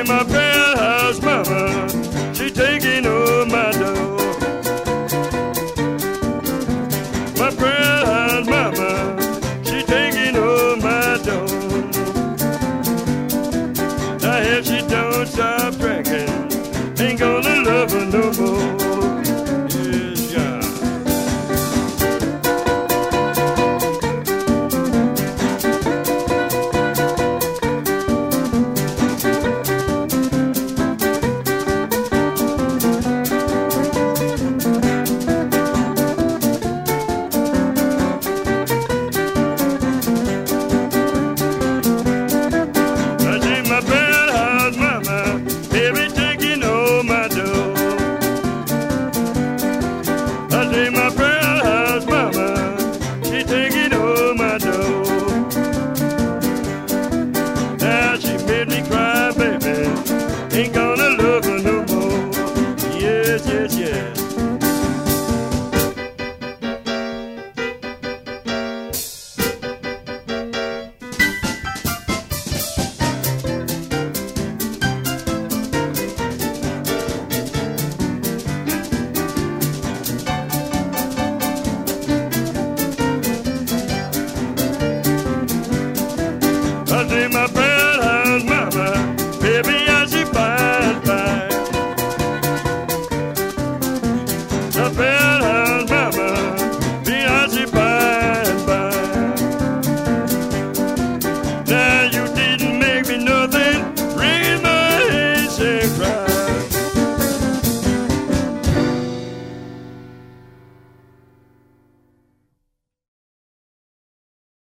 my penthouse mama, she taking over my door. My penthouse mama, she taking over my door. Now if she don't stop drinking, ain't gonna love her no more. Yes, God. Ain't gonna love her no more. Yes, yes, yes. I say my